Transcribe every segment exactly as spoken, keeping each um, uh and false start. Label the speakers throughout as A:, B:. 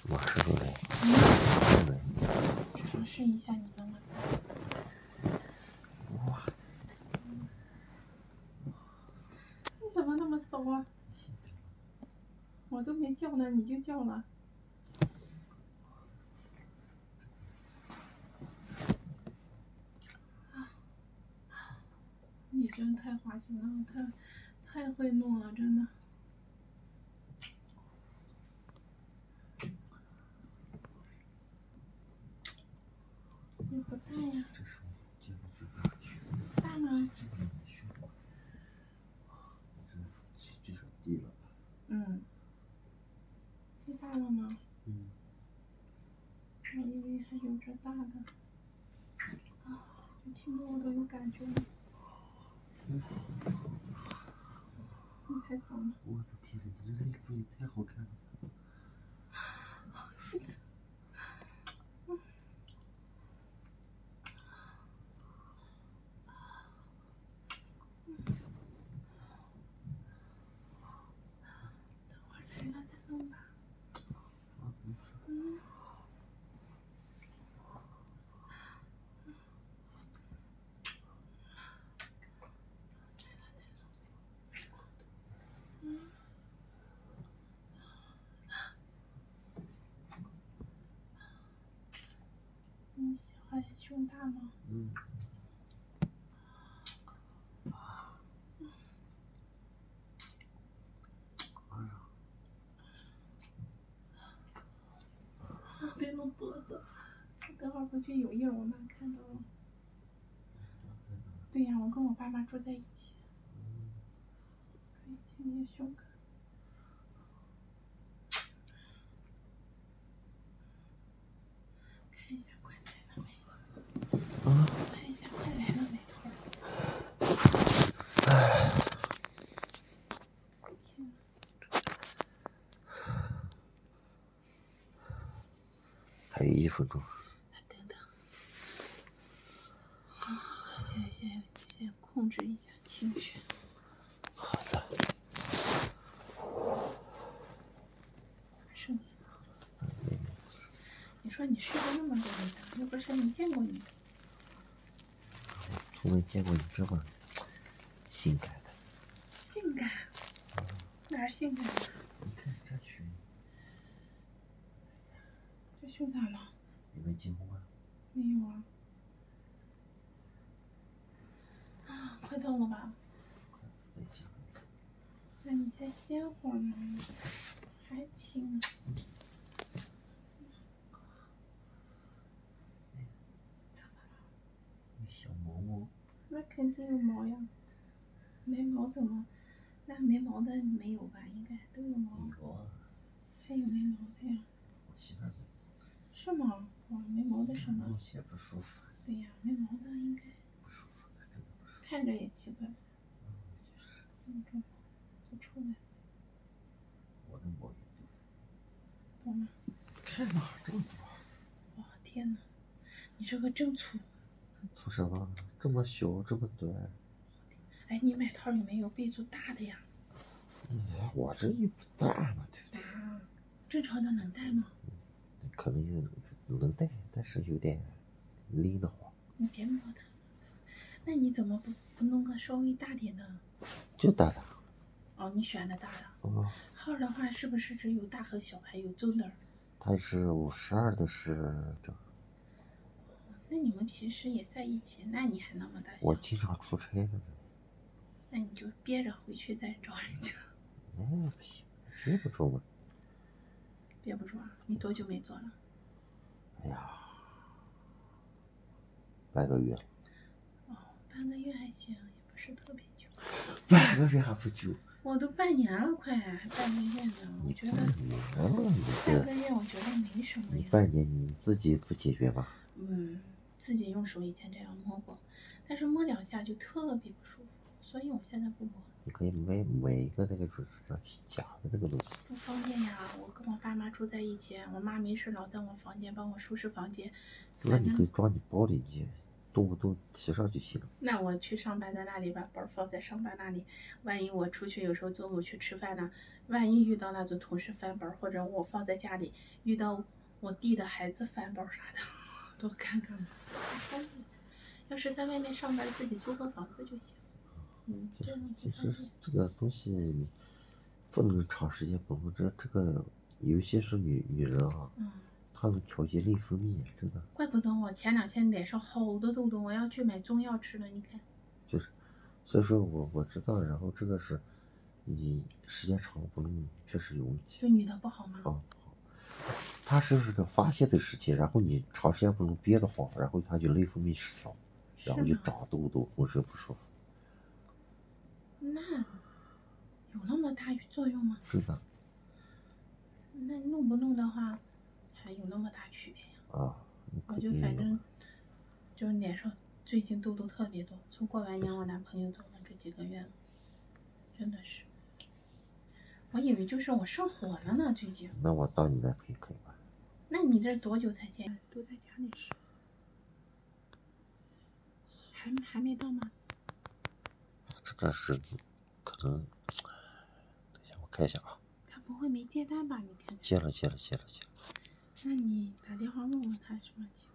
A: 马上就来。
B: 尝试一下你妈妈。
A: 哇！
B: 你怎么那么骚啊？我都没叫呢，你就叫了。你真太花心了，太太会弄了，真的。也不大呀。
A: 这是我见过最大的血管。
B: 大吗？
A: 这个血管，这至少低了吧？
B: 嗯。最大了吗？
A: 嗯。
B: 我以为还有这大的。啊，这亲的我都有感觉了。
A: 嗯。
B: 你太骚了。
A: 我的天呐，你这衣服也太好看了。
B: 你喜欢胸大吗？
A: 嗯。哎呀！
B: 别弄脖子，等会儿回去有印，我妈看到了。对呀，我跟我爸妈住在一起。可以亲亲胸口。看一下快来了没？啊？看一下快来了没，头儿。唉。天哪！
A: 还有一分钟。
B: 等等。啊，先先先控制一下情绪。
A: 好的。
B: 是你。你说你睡了那么多年，又不是没见过你。
A: 从没见过你这么性感的。
B: 性感？哪儿性感了？
A: 你看这胸。
B: 这胸咋了？
A: 你没进屋啊？
B: 没有啊。啊，快到了吧？
A: 快，等一下，等一下。
B: 那你先歇会儿呢，还轻。怎么了？
A: 有小毛毛。
B: 那肯定有毛呀。没毛怎么？那没毛的没有吧？应该都有毛。
A: 有啊。
B: 还有没毛的呀？
A: 我媳妇儿。
B: 是吗？哇，没毛的什么？
A: 弄些不舒服。
B: 对呀，没毛的应该。
A: 不舒服，真的不舒服。
B: 看着也奇怪。
A: 嗯，就是。
B: 那种，都出来。
A: 我的毛也多。
B: 多吗？
A: 看哪这么多？
B: 哇，天哪！你这个真粗。
A: 粗什么？这么小，这么短。
B: 哎，你买套有没有备注大的呀？
A: 我这也不大嘛，对不对？
B: 大，正常的能戴吗？
A: 可能能戴，但是有点勒得慌。
B: 你别摸它。那你怎么不不弄个稍微大点的？
A: 就大的。
B: 哦，你选的大的。
A: 哦。
B: 号的话是不是只有大和小，还有中等？
A: 它是五十二的是这。
B: 那你们平时也在一起，那你还那么大小？
A: 我经常出差的。
B: 那你就憋着回去再找人家。
A: 哎，不行，憋不住嘛。
B: 憋不住啊？你多久没做了？
A: 哎呀，半个月了。
B: 哦，半个月还行，也不是特别久。
A: 半个月还不久？
B: 我都半年了，快半个月呢。我觉得半个月我觉得没什么呀。
A: 你半年你自己不解决吗？
B: 嗯，自己用手以前这样摸过，但是摸两下就特别不舒服，所以我现在不摸。
A: 你可以买买一个那个就是假的那个东西。
B: 不方便呀，我跟我爸妈住在一起，我妈没事老在我房间帮我收拾房间。
A: 那你可以装你包里，你动不动提上就行了。
B: 那我去上班的那里把包放在上班那里，万一我出去有时候中午去吃饭呢，万一遇到那种同事翻包，或者我放在家里遇到我弟的孩子翻包啥的，多看看嘛。要是在外面上班，自己租个房子就行。嗯，这样
A: 就是这个东西不能长时间不能这这个，尤其是女女人啊，
B: 嗯，
A: 她能调节内分泌，真的。
B: 怪不得我前两天脸上好多痘痘，我要去买中药吃了。你看，
A: 就是，所以说我我知道，然后这个是，你时间长了不弄，确实有问题。
B: 对女的不好吗？
A: 啊，好，它是这个发泄的时期，然后你长时间不弄憋得慌，然后它就内分泌失调，然后就长痘痘，浑身不舒服。
B: 那有那么大作用吗？
A: 是的。
B: 那弄不弄的话，还有那么大区别呀？
A: 啊，
B: 我就反正就是脸上最近痘痘特别多，从过完年我男朋友走了这几个月了，真的是。我以为就是我上火了呢，最近。
A: 那我当你男朋友可以吧？
B: 那你这多久才见？都在家里吃。还还没到吗？
A: 这个是可能，等一下我看一下啊。
B: 他不会没接单吧？你看。
A: 接了接了接了接了。
B: 那你打电话问问他什么情况？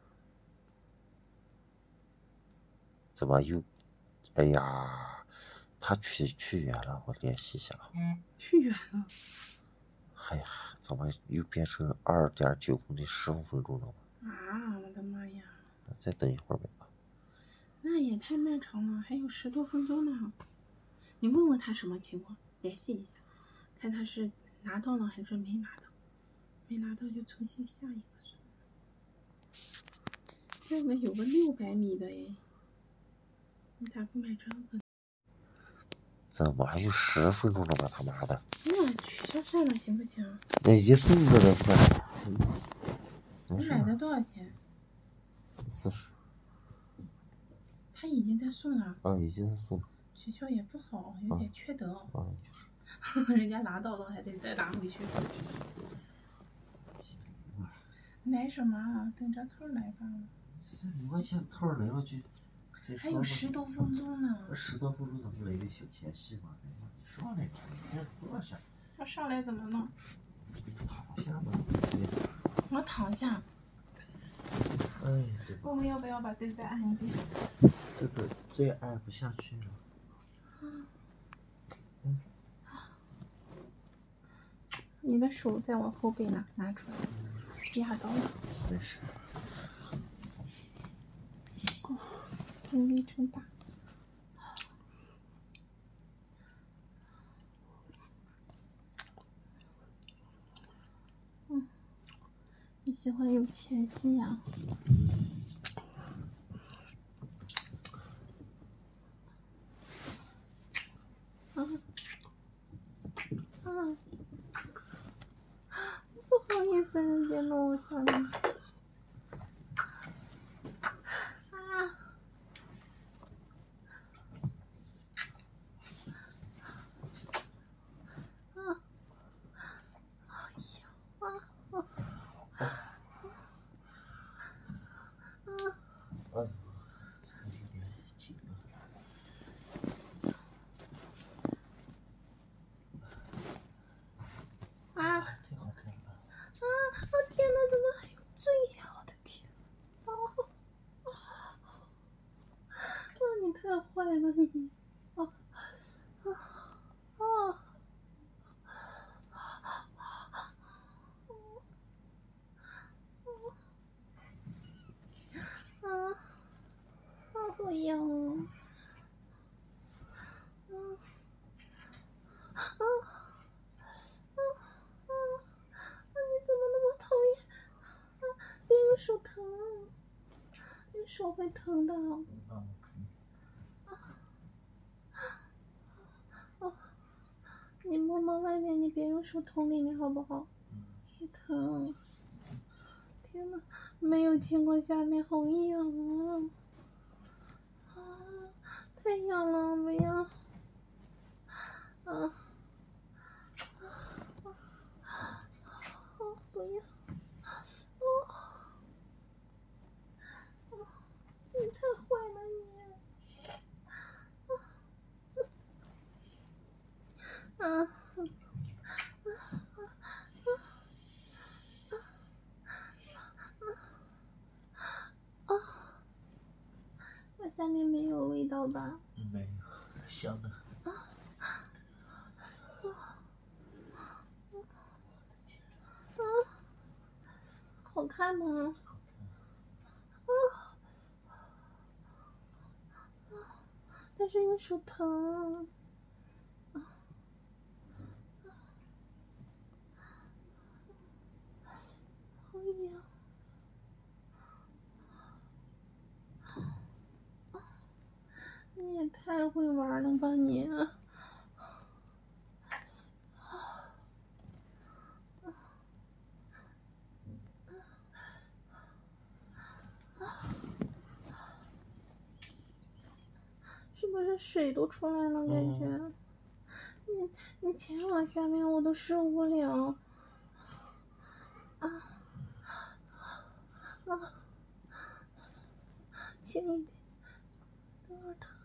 A: 怎么又？哎呀，他去去远了，我联系一下啊。
B: 去远了。
A: 哎呀，怎么又变成二点九公里十五分钟了？
B: 啊，我的妈呀！
A: 再等一会儿呗。
B: 那也太漫长了，还有十多分钟呢。你问问他什么情况，联系一下，看他是拿到了还是没拿到。没拿到就重新下一个。这个有个六百米的哎，你咋不买这个？
A: 怎么还有十分钟了吧？他妈的！
B: 那取消算了行不行？
A: 那已经送着了算。
B: 你买的多少钱？
A: 四十。
B: 他已经在送了。
A: 啊，已经在送了。
B: 取消也不好，有点缺德。
A: 啊，就
B: 是。人家拿到了还得再拿回去。来什么啊？等着套来吧。
A: 你万一下套来了就。
B: 还有十多分钟呢。
A: 十多分钟怎么来个小前戏嘛？你上来吧，你先坐下。
B: 我上来怎么弄？
A: 躺下吧。
B: 我躺下。
A: 哎，
B: 我们要不要把灯再按一遍？
A: 这个再按不下去了。嗯。
B: 你的手在我后背呢，拿出来。压到了。
A: 没事。
B: 哦，精力真大。嗯，你喜欢有前戏呀？啊啊！不好意思，你别弄我下面。啊！啊！哎呀！啊啊！啊！
A: 哎，
B: 啊！
A: 太好看了。
B: 啊！我天哪，怎么还有嘴呀？我的天！哦！啊！你太坏了你！啊！啊！啊！啊！啊！好痒啊！啊！啊！啊！啊！你怎么那么讨厌？啊！别人手疼，你手会疼的。啊！你摸摸外面，你别用手捅里面好不好？会疼。天哪，没有亲过下面，好痒啊！啊，太痒了，不要！啊！啊！不要！哦！哦！你太坏下面没有味道吧？
A: 没有，香的很。
B: 啊啊！好看吗？啊！但是右手疼。啊！好痒。你也太会玩了吧你！是不是水都出来了？感觉，嗯、你你前往下面我都受不了。啊啊！轻一点，等会儿疼。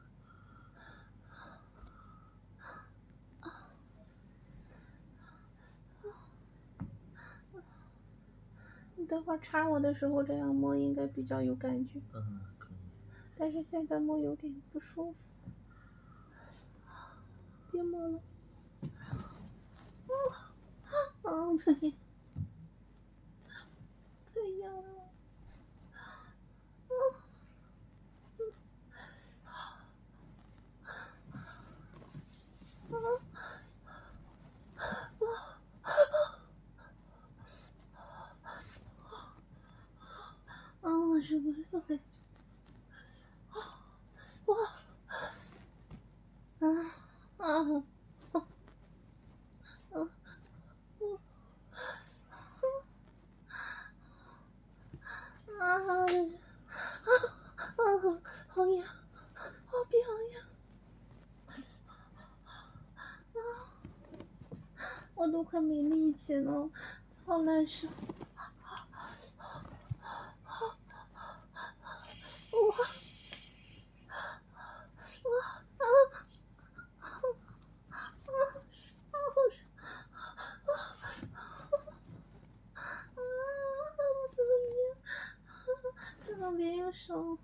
B: 你等会儿插我的时候这样摸应该比较有感觉。
A: 嗯，可以。
B: 但是现在摸有点不舒服。别摸了。啊啊！可以。太痒了。啊！啊！我受不了感觉。哇！啊啊啊！啊！啊！啊！啊！好痒！好别好痒！啊！我都快没力气了，好难受。别用手，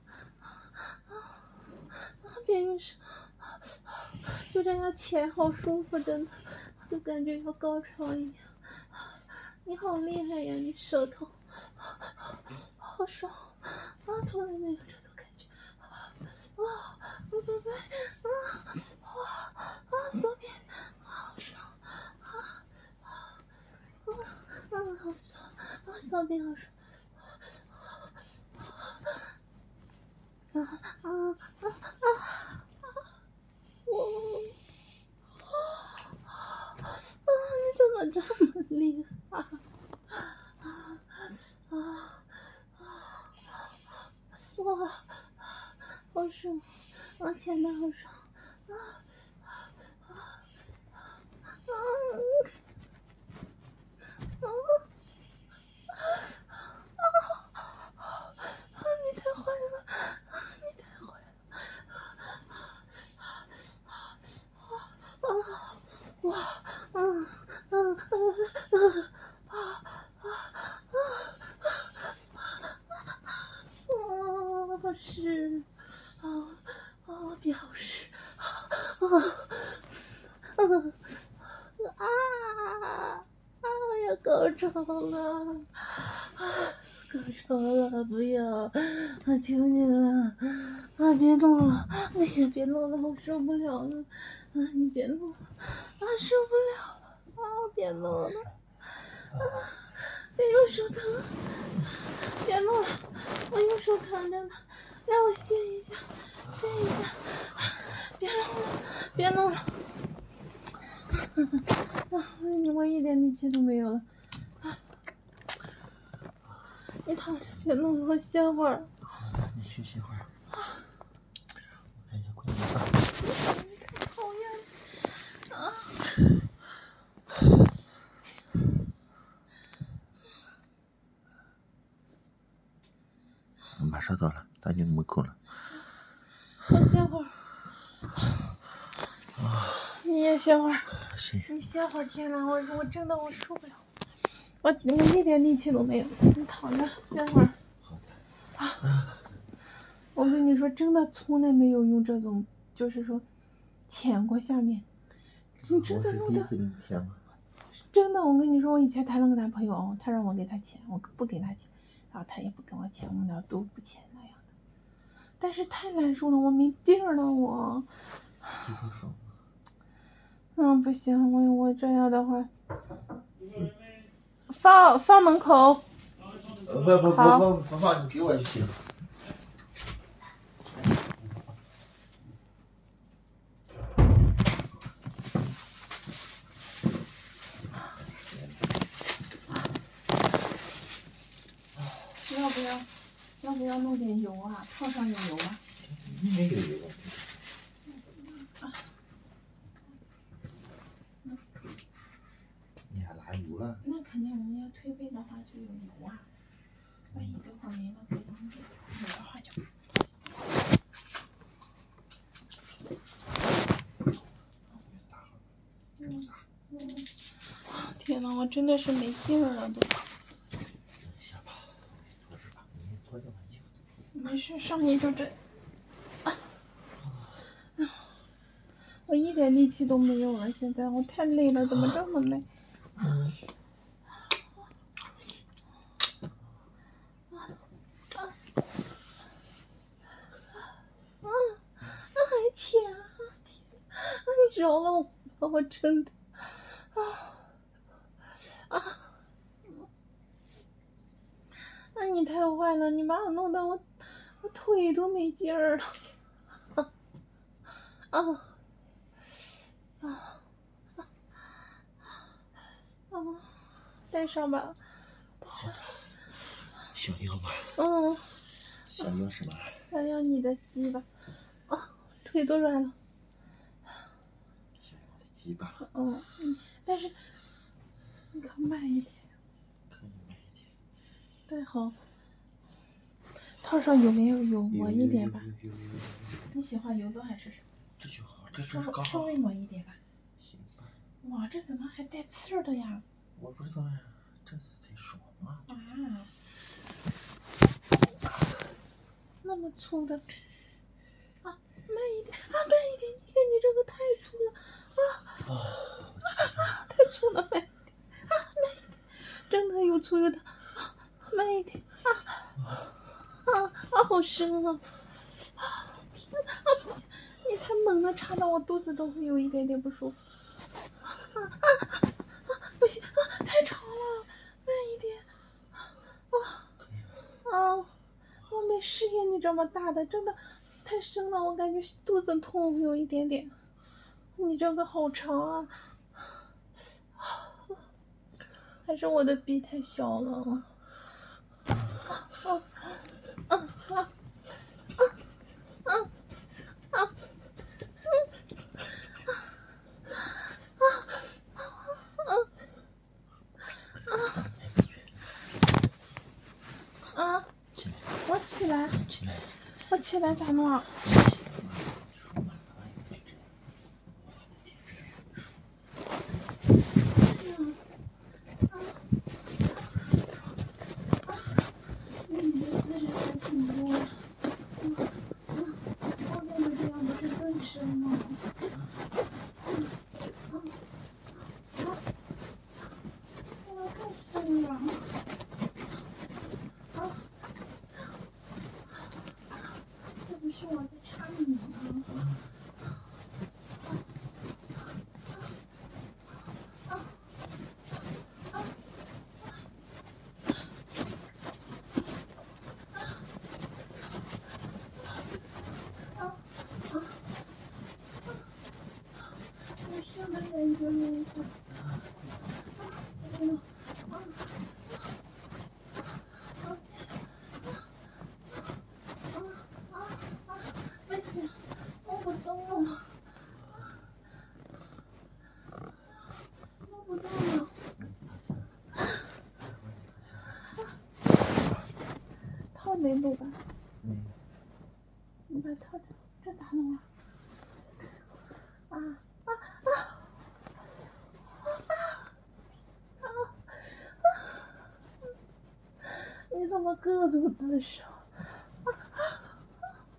B: 别用手，就这样舔好舒服，真的，就感觉要高潮一样。你好厉害呀，你舌头，好爽啊！从来没有这种感觉。哇，我宝贝，啊哇啊，左边，好爽啊啊啊，好爽啊，左边好爽。啊啊啊啊！我啊！你怎么这么厉害？啊啊啊！哇，好爽！啊，天哪，好爽！啊啊啊啊！啊！你太坏了！你太坏了！啊！哇！啊啊啊啊啊啊！啊！好湿！啊啊！别好湿！啊啊啊啊！啊！要高潮了！啊！高潮了！不要！啊！求你了！啊！别弄了！哎呀，别弄了，我受不了了！啊！你别弄了！啊！受不了了！啊！别弄了！啊！别用手疼！别弄了！我用手疼着呢，让我歇一下，歇一下！别弄了！别弄了！啊！我一点力气都没有了！啊！你躺着，别弄了，我歇会儿。
A: 好的，你休息会儿。我看一下快点上。
B: 讨厌！啊！
A: 马上到了，大进门口了。
B: 我歇会儿。你也歇会儿。
A: 行。
B: 你歇会儿，天哪，我我真的我受不了，我我一点力气都没有。你躺着歇会儿。
A: 好的。啊。
B: 我跟你说，真的从来没有用这种，就是说舔过下面。你真的弄的，真的，我跟你说，我以前谈了个男朋友，他让我给他钱，我不给他钱，然后他也不跟我钱，我们俩都不钱那样的。但是太难受了，我没劲儿了，我。嗯，不行，我我这样的话，放放门口。
A: 呃，不不不不不放，你给我就行。
B: 要不要，要不要弄点油啊？套上点油啊？
A: 没有油。你还拿油了？
B: 那肯定，我们要推背的话就有油啊。万一这会儿没了，可以弄点有的话就。嗯嗯。天呐，我真的是没劲儿了都。
A: 下吧，脱这吧，你脱掉把衣服。
B: 没事，上衣就这。啊，我一点力气都没有了，现在我太累了，怎么这么累？嗯。啊啊啊！还舔啊！天，你饶了我吧，我真的。啊啊！那你太坏了，你把我弄得我我腿都没劲儿了。啊啊啊啊！带上吧，带上。
A: 想要吗？
B: 嗯。
A: 想要什么？
B: 想要你的鸡巴。啊，腿都软了。
A: 想要我的鸡巴。
B: 嗯嗯，但是你可慢一点。
A: 可以慢一点。
B: 带好。套上有没有油？抹一点吧。
A: 有有有有有。
B: 你喜欢油多还是什么？
A: 这就好，这这是刚好。
B: 稍微抹一点吧。
A: 行吧。
B: 哇，这怎么还带刺儿的呀？
A: 我不知道呀，这是在说嘛。
B: 啊。那么粗的。啊，慢一点啊，慢一点！你看你这个太粗了啊！啊，太粗了，慢一点啊，慢一点！真的又粗又大啊，慢一点啊！啊啊，好深啊！啊，天哪，啊不行，你太猛了，插到我肚子都会有一点点不舒服。啊啊啊！不行啊，太长了，慢一点。啊啊！我没试验你这么大的，真的太深了，我感觉肚子痛有一点点。你这个好长啊！还是我的臂太小了。啊啊啊啊啊啊啊！啊！我起来，
A: 起来，
B: 我起来咋弄啊？没录吧？
A: 没有。
B: 你把套着，这咋弄啊？啊啊啊！啊啊！你怎么各种姿势？啊啊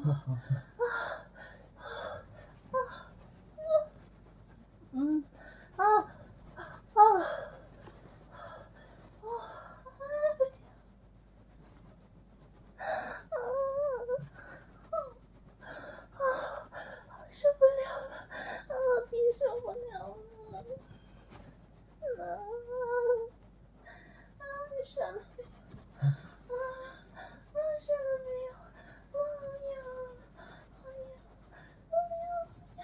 B: 嗯，啊啊受不了了，啊，逼受不了了，啊啊，你闪了没有？啊啊，闪了没有？啊呀，啊呀，啊呀，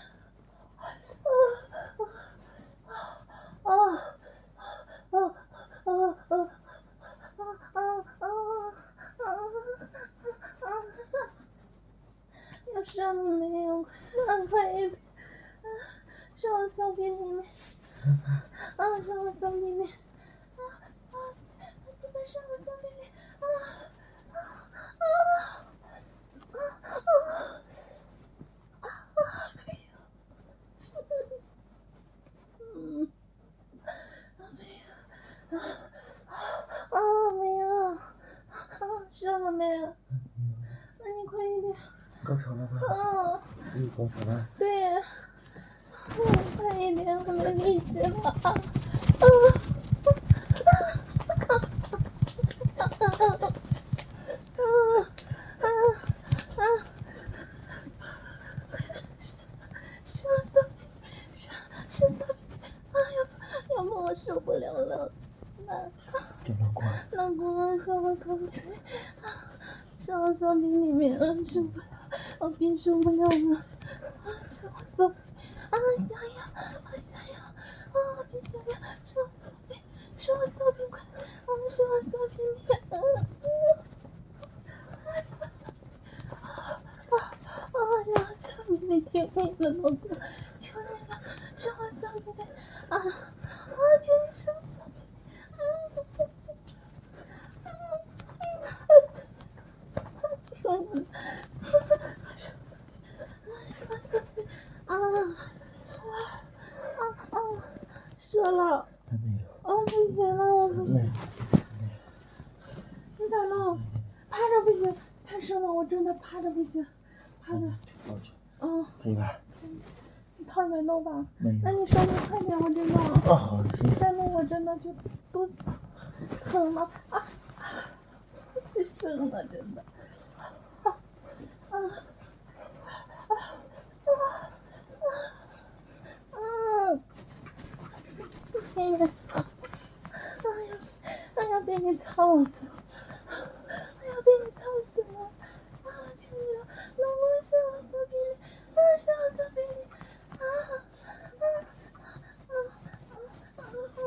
B: 啊啊啊啊啊啊！啊啊啊啊啊！要上了没有？快快一点！啊，上我骚逼里面！啊，上我骚逼里面！啊啊！基本上我骚逼里！啊啊啊啊啊啊！没有。嗯，没有。啊啊，没有。啊，上了没有？那你快一点！
A: 高潮了吧？
B: 啊，
A: 你高潮了？
B: 对，嗯，快一点，我没力气了啊！啊啊啊啊啊！上上上上上！哎呀，要不我受不了了，那
A: 叫老公。
B: 老公，上我骚逼里面，上我骚逼里面，受不了，我憋受不了了，啊，上我骚逼，啊，想要，啊想要，啊，别想要，上我骚逼，上我骚逼快，啊，上我骚逼里面，嗯嗯，啊，上我骚逼，啊啊啊，上我骚逼里，求你了，老公，求你了，上我骚逼里，啊啊，求你上我骚逼里，嗯。求你了，上上上啊啊啊！射了！
A: 还没有。
B: 哦，不行了，我不行。你咋弄？趴着不行，太深了，我真的趴着不行，趴着。
A: 过去。
B: 嗯。
A: 可以吧？
B: 你套没弄吧？
A: 没有。
B: 那你稍微快点，我真的。
A: 啊好，行。
B: 再弄我真的就肚子疼了啊！太深了，真的。啊啊啊啊啊！嗯。哎呀！哎呀！哎呀！被你操死！哎呀！被你操死了！啊！求你了，老公上我骚逼里！啊！上我骚逼里！啊啊啊啊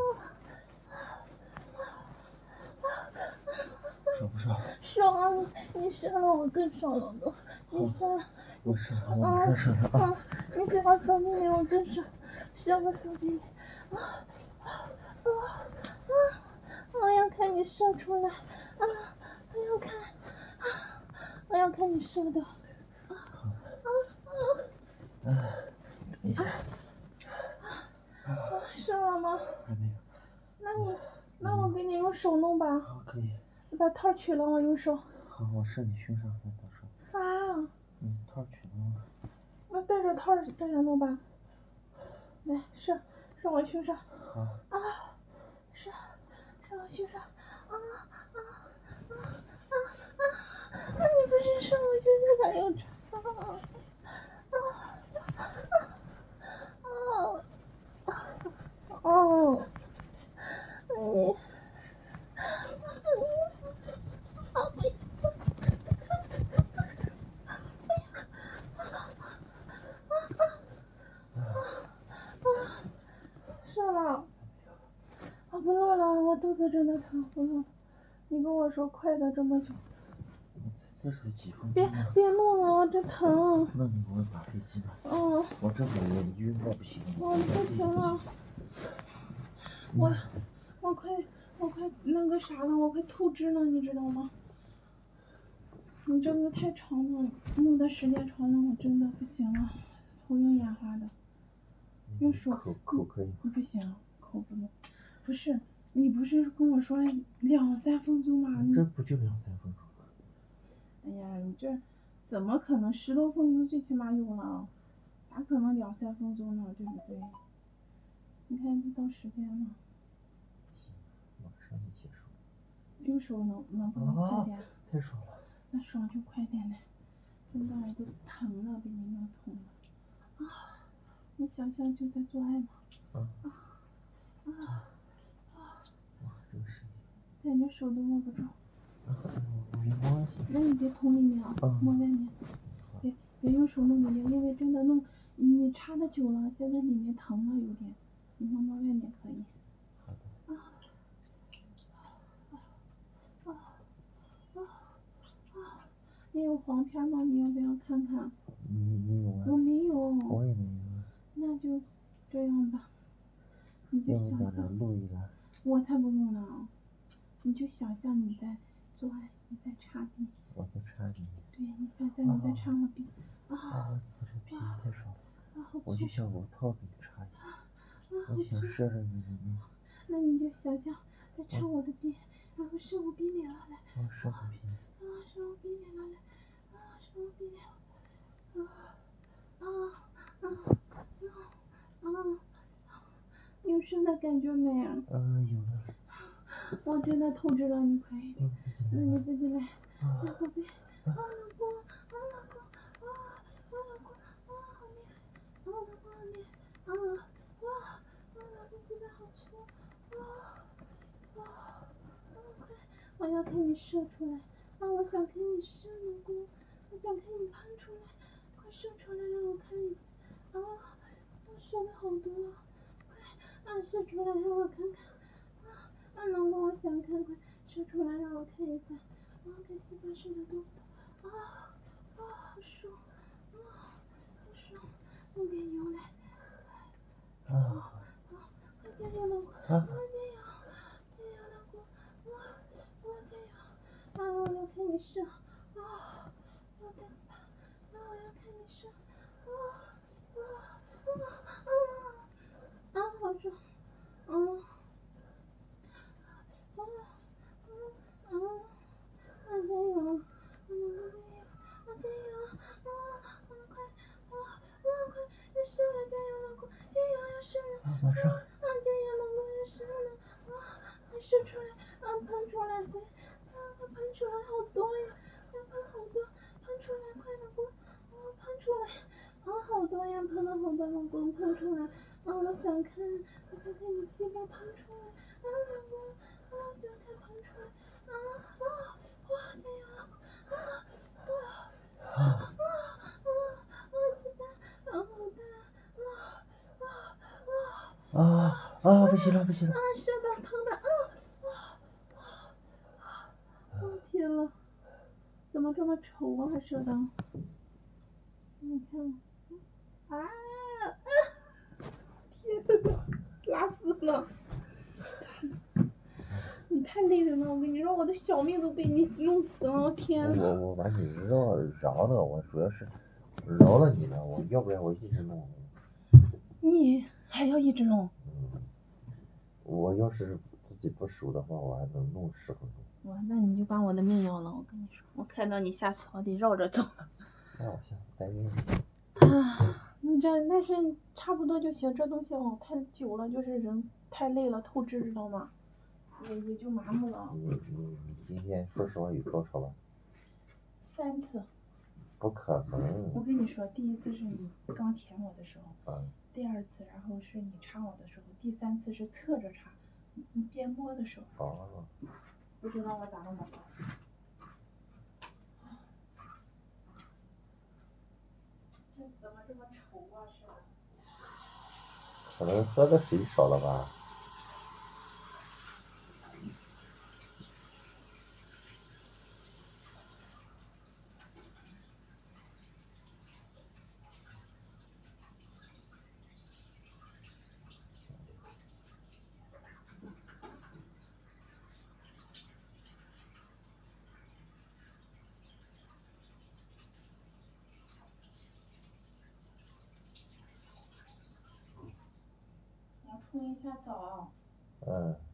B: 啊！
A: 爽不爽？
B: 爽！你射了我更爽了都！你射了。
A: 我射了，我马上射了啊！
B: 你射我骚逼里，我更爽！射我骚逼里！啊啊啊啊！我要看你射出来！啊！我要看！啊！我要看你射的！啊啊
A: 啊！等一下。
B: 啊！射了吗？
A: 还没有。
B: 那你，那我给你用手弄吧。
A: 好，可以。
B: 你把套取了，我用手。
A: 好，我射你胸上，再到时候。
B: 啊！
A: 嗯，套取了。
B: 那带着套这样弄吧。来，射，射我胸上。
A: 好。
B: 啊！射，射我胸上。啊啊啊啊啊！那你不是射我胸上咋又长？啊啊啊啊！哦，你，啊不行！射了！啊不弄了，我肚子真的疼，不弄了。你跟我说快的这么久。
A: 这是几分钟？
B: 别别弄了，我这疼。
A: 那你给我打飞机吧。
B: 嗯。
A: 我这会儿晕到不行。
B: 我不行了。我我快我快那个啥了，我快透支了，你知道吗？你这个太长了，弄的时间长了，我真的不行了，头晕眼花的。用手
A: 口口可以。
B: 不行，口不能。不是，你不是跟我说两三分钟吗？
A: 这不就两三分钟吗？
B: 哎呀，你这怎么可能十多分钟最起码有了，咋可能两三分钟呢？对不对？你看到时间了。
A: 行，马上就结束。
B: 右手能能不能快点？
A: 啊、太爽了。
B: 那爽就快点嘞，真的都疼了，比你那疼了。啊，你想想就在做爱吗？
A: 啊
B: 啊啊啊！
A: 哇，这个声音。
B: 感觉手都握不住。
A: 啊，没关系。
B: 那你别捅里面啊，摸外面。别别用手弄里面，因为真的弄你插的久了，现在里面疼了有点，你摸摸外面可以。
A: 好的。啊
B: 啊啊啊！你有黄片吗？你要不要看看？
A: 你你有吗？
B: 我没有。
A: 我也没有。
B: 那就这样吧。你就想象。
A: 录一个。我
B: 才不录呢。你就想象你在做爱，你在插鼻。
A: 我在插鼻。
B: 对，你想象你在插我鼻。啊！
A: 啊，刺激皮太爽了。
B: 啊，好
A: 我就想我套给你插一下。我想射着你的鼻。
B: 那你就想象在插我的鼻，然后射我鼻里了，来。
A: 我射我鼻。
B: 啊，射我鼻里了，来。啊，射我鼻里了。啊啊啊啊！有射的感觉没？
A: 嗯，有了。
B: 我真的透支了，你快一点。那你自己来。啊，宝贝。啊，老公。啊，老公。啊，啊，老公。啊，好厉害。啊，老公好厉害。啊，哇。啊，老公鸡巴好粗。啊。哇。啊，快。我要看你射出来。啊，我想看你射，老公。我想看你喷出来。快射出来让我看一下。啊，我射了好多。快。啊，射出来让我看看。啊，老公，我想看，快射出来让我看一下。啊，看鸡巴射的多不多？啊啊，好爽！啊，好爽！弄点油来。啊啊，快加油，老公！啊，加油！加油，老公！啊啊，加油！啊，我要看你射。啊，我要看鸡巴。啊，我要看你射。啊啊啊啊！啊，好爽！啊。啊啊啊！啊，加油！啊，老公加油！啊，加油！啊啊，快！啊啊，快！要射了，加油，老公！加油，要射了！
A: 啊，马上！
B: 啊，加油，老公，要射了！啊，快射出来！啊，喷出来！快！啊，快喷出来！好多呀！要喷好多！喷出来，快，老公！啊，喷出来！啊，好多呀！喷了好多，老公，喷出来！啊，我想看，我想看你鸡巴喷出来！啊，老公！啊，我想看喷出来！啊啊哇！加油，老公！啊啊啊啊啊！啊，鸡巴！啊，好大！啊啊啊！
A: 啊啊！不行了，不行了！
B: 啊，射的，疼的！啊啊啊！我天了，怎么这么丑啊，射的？你看，啊啊！天呐，拉死了！你太累人了，我跟你说，我的小命都被你弄死了，我天呐！
A: 我我把你绕饶了，我主要是饶了你了，我要不然我一直弄。
B: 你还要一直弄？
A: 嗯，我要是自己不熟的话，我还能弄十分钟。
B: 哇，那你就把我的命要了，我跟你说，我看到你下次我得绕着走。
A: 那我下次带晕你。
B: 啊，你这但是差不多就行，这东西哦太久了，就是人太累了，透支知道吗？也也就麻木了。
A: 你你你今天说实话有多少吧？
B: 三次。
A: 不可能。
B: 我跟你说，第一次是你刚舔我的时候，
A: 啊、
B: 第二次然后是你插我的时候，第三次是侧着插，你边摸的时候。
A: 哦。
B: 不知道我咋那么高。这怎么这么丑啊？是吧？
A: 可能喝的水少了吧。
B: 冲一下澡。
A: 嗯。